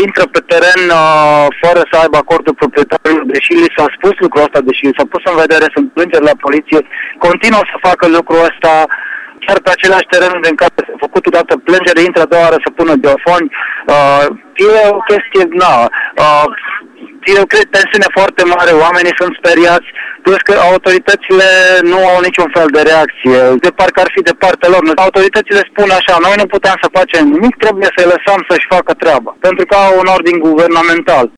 intră pe teren fără să aibă acordul proprietarului, deși li s-a spus lucrul ăsta, deși li s-a pus în vedere, sunt plângeri la poliție, continuă să facă lucrul ăsta, chiar pe aceleași terenuri în care s-a făcut odată plângere, intră a doua oară să pună geofoni. E o chestie, eu cred tensiune foarte mare, oamenii sunt speriați, plus că autoritățile nu au niciun fel de reacție, de parcă ar fi de partea lor. Autoritățile spun așa, noi nu putem să facem nimic, trebuie să-i lăsăm să-și facă treaba, pentru că au un ordin guvernamental.